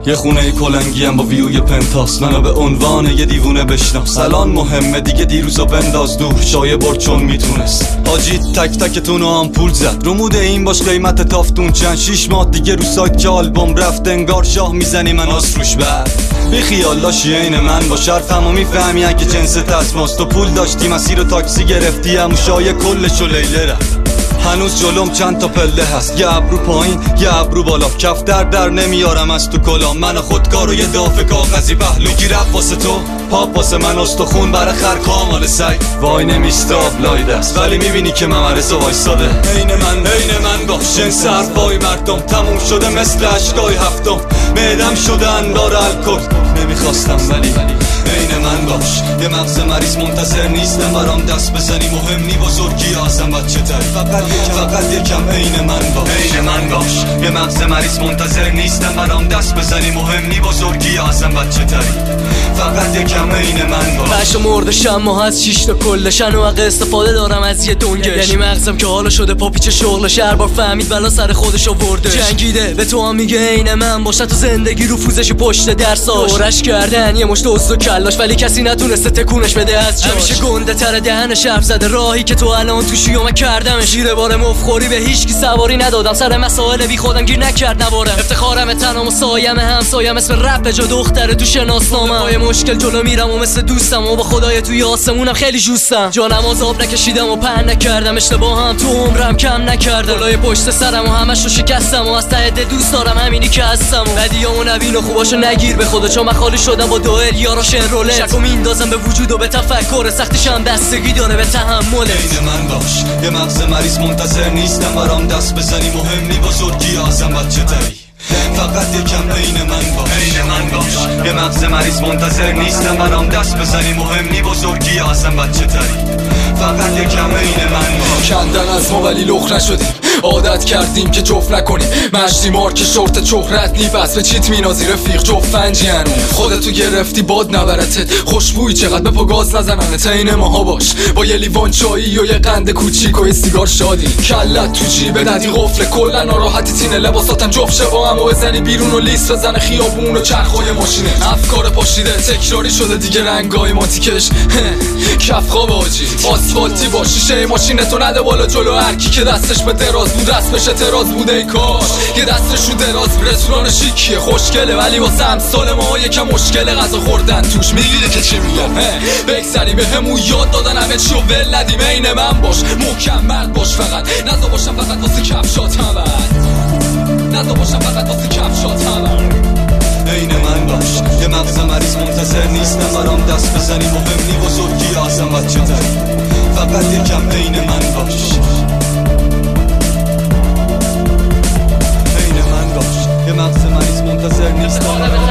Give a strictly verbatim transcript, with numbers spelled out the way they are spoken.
یه خونه کلنگی هم با ویوی پنتاس، منو به عنوان یه دیوونه بشناس. الان مهمه دیگه دیروزو بنداز دور، شایه برد چون میتونست. حاجی تک تکتونو آمپول زد، رو مود این باش قیمت تافتون چند. شیش ماه دیگه رو سایت که آلبوم رفت، انگار شاه میزنی من آس روش بر. بی خیالاشی عین من با شرفمو میفهمی اگه جنس تسماست. تو پول داشتی مسیر تاکسی گرفتی، همو شایه کلشو لیله رفت. هنوز جلوم چند تا پله هست، یه ابرو پایین یه ابرو بالا. کف در در نمیارم از تو کلام، من خودکار و یه دافه کاغذی پهلو. گیرم واسه تو پاپ واسه من استخون، برای خر کامال سگ وای نمیسته آبلای دست. ولی میبینی که ممرزا وایستاده عین من عین من باش. جنس حرفای مردم تموم شده مثل عشقای هفتم. معدم شده اندار الکل، نمیخواستم ولی عین من باش. یه مغز مریض منتظر نیستم برام دست بزنی، مهم نی بزرگی ازم بچه تری. فقط یکم فقط یکم عین من باش عین من باش. یه مغز مریض منتظر نیستم برام دست بزنی، مهم نی بزرگی ازم بچه تری. فقط یکم عین من باش. بشو مرده شما از شیش تا کلشن و حق استفاده دارم از یه دنگش. یعنی مغزم که حالا شده پاپیچه شغلش، هر بار فهمید بلا سر خودش آوردش. جنگیده به تو هم میگه عین من باشه، تو زندگی رو فوزش پشت درساش. دورش کردن یه مشت اوست و کلاش، ولی کسی نتونسته تکونش بده از جاش. همیشه گنده تر دهنش حرف زده، راهی که تو الان توشی و من کردمش. شیر بار مفخوری به هیچ کی سواری ندادم، سر مسائل بی خودم گیر نکرد نوارم. افتخارم تنام و سایم همسایم، اسم رپ به جا دختره تو شناسنامم. پای مشکل جلو میرم و مثل دوستم و با خدای توی آسمونم خیلی جوستم. جانم آب نکشیدم و پهن نکردم، اشتباه هم تو عمرم کم نکردم. بالای پشت سرم و همشو شکستم و از ته دل دوست دارم همینی که هستم. بدیامو نبین و خوباشو نگیر به خدا، چون من خالی شدم با دوئل یارا شنرولت. شکو میندازم به وجود و به تفکر، سختیش هم بستگی داره به تحملت. عین من باش. یه مغز مریض منتظر نیستم برام دست بزنی، مهم نی بزرگی ازم بچه تری. فقط یکم عین من باش عین من باش. یه مغز مریض منتظر نیستم برام دست بزنی، مهم نی بزرگی ازم بچه تری. فقط یکم عین من باش. کندن از ما ولی لخ نشدیم، عادت کردیم که جفت نکنیم. مشتی مارک شورت چهرت نی بس به چیت مینازی رفیق جفت فنجی هنو. خودتو گرفتی باد نبرتت، خوشبوی چقدر به پا گاز نزننت. عین ماها باش با یه لیوان چایی و یه قند کوچیک و یه سیگار شادی. کلت تو جیبه ندی قفل کلا ناراحتی تینه، لباساتم جفت شه با هم و بزنی بیرون و لیست بزنه خیابون و چرخای ماشینه. افکار پاشیده تکراری شده دیگه، رنگای ماتیکش کف خواب آجی. آسفالتی با شیشه ماشینتو نده بالا جلو، هر کی که دستش به دراز بود رسمش اعتراض بود. ای کاش یه دستش رو دراز. رستوران شیکیه خوشگله ولی واسه امثال ما یکم مشکل غذا خوردن توش. میگیره که چی میگم بگذری به همون یاد دادن همه چی و ول ندیم. عین من باش محکم مرد باش، فقط نزا باشم فقط واسه کفشات همه، نزا باشم فقط واسه کفشات همه. عین من باش. یه مغز مریض منتظر نیستم برام دست بزنی، مهم نی بزرگی ازم بچه تری. فقط یکم عین من باش عین من باش. یه مغز مریض منتظر نیستم